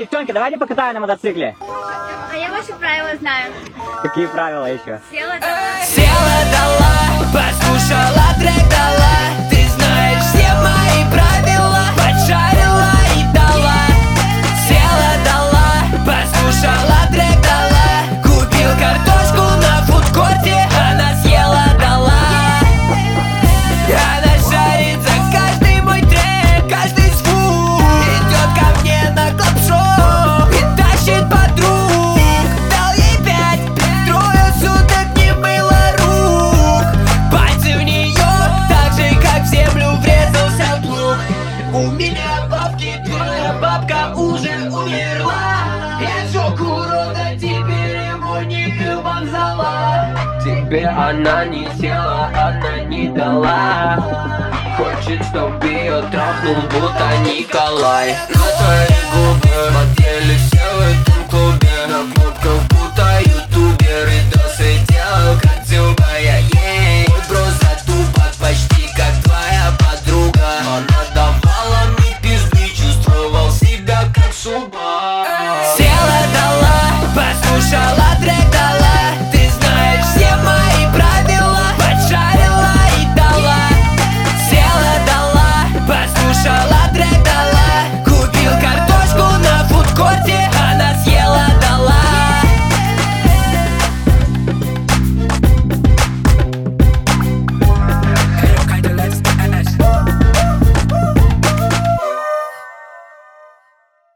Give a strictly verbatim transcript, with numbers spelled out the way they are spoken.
девчонки, давайте покатаем на мотоцикле. А я ваши правила знаю. Какие правила еще? Села дала. Села дала, послушала трек дала. Ты знаешь все мои правила, поджарила и дала. Села дала, послушала трек дала. Купил картошку на фудкорте, она съела дала. Она шарит за каждый мой трек, каждый звук. Идет ко мне на клаб-шоу и тащит подруг. Дал ей пять, трое суток не мыла рук. Пальцы в нее, так же как в землю врезался плуг. У меня бабки, твоя бабка уже умерла. Я шок урода, теперь его не вокзала. Тебе она не села, она не дала. Хочет, чтоб ее трахнул, будто Николай. На твои губы смотрели все в этом клубе. На кнопках будто ютуберы.